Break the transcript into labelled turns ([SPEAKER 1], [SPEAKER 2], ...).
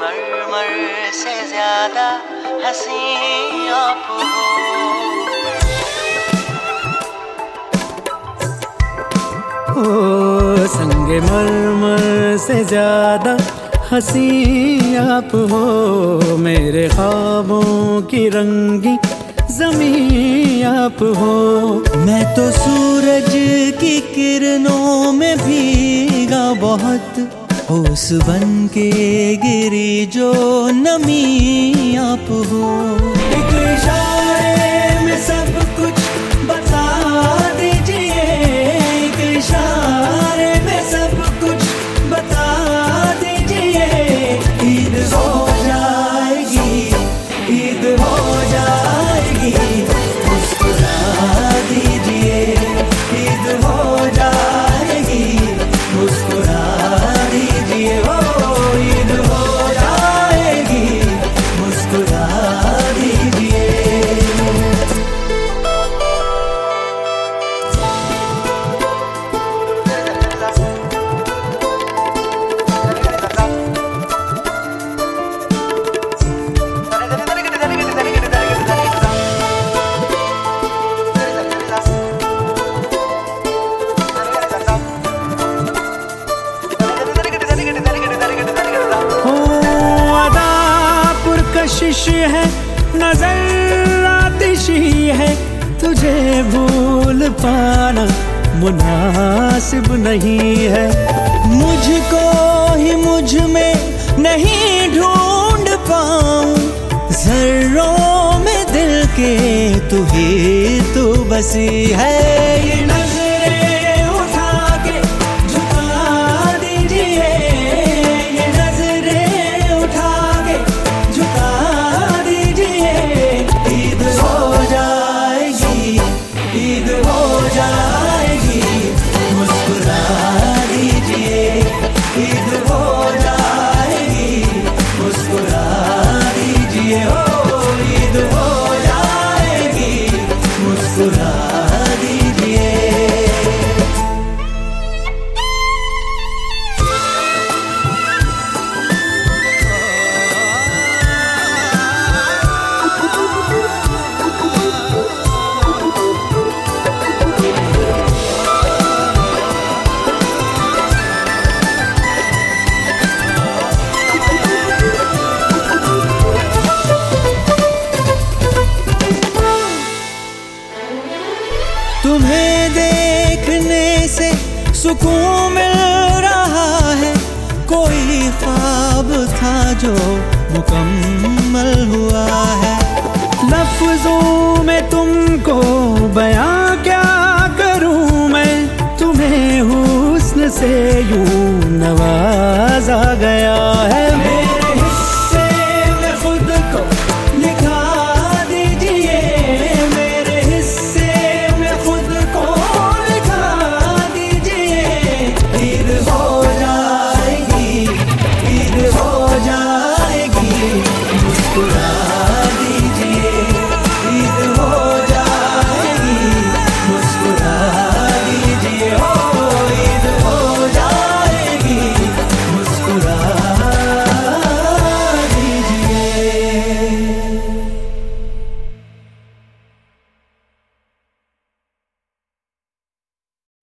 [SPEAKER 1] संगमरमर से ज्यादा हंसी आप हो।
[SPEAKER 2] ओ संगमरमर से ज्यादा हंसी आप हो, मेरे ख्वाबों की रंगी ज़मीं आप हो।
[SPEAKER 3] मैं तो सूरज की किरणों में भीगा बहुत, ओस बन के गिरी जो नमी आप हो।
[SPEAKER 2] एक इशारे में सब कुछ बता दीजिए, एक इशारे में सब कुछ बता दीजिए। ईद हो जाएगी, ईद हो जाएगी, मुस्कुरा दीजिए। ईद हो जाएगी, मुस्कुरा दीजिए। ओ ईद हो जाएगी, मुस्कुरा दीजिए। कशिश है, नजर आतिशी है, तुझे भूल पाना मुनासिब नहीं है।
[SPEAKER 3] मुझको ही मुझ में नहीं ढूंढ पाऊं, जर्रों में दिल के तू ही तू बसी है।
[SPEAKER 2] ये नजरें उठा के झुका दीजिए, ये नजरें उठा के झुका दीजिए। ईद हो जाएगी, ईद हो जाएगी, मुस्कुरा दीजिए। ईद हो जाएगी, मुस्कुरा दीजिए। ओ ईद हो जाएगी, मुस्कुरा दीजिए।
[SPEAKER 3] तुम्हें देखने से सुकून मिल रहा है, कोई ख्वाब था जो मुकम्मल हुआ है।
[SPEAKER 2] लफ्जों में तुमको बयां क्या करूं मैं, तुम्हें हुस्न से यूं नवाजा गया है।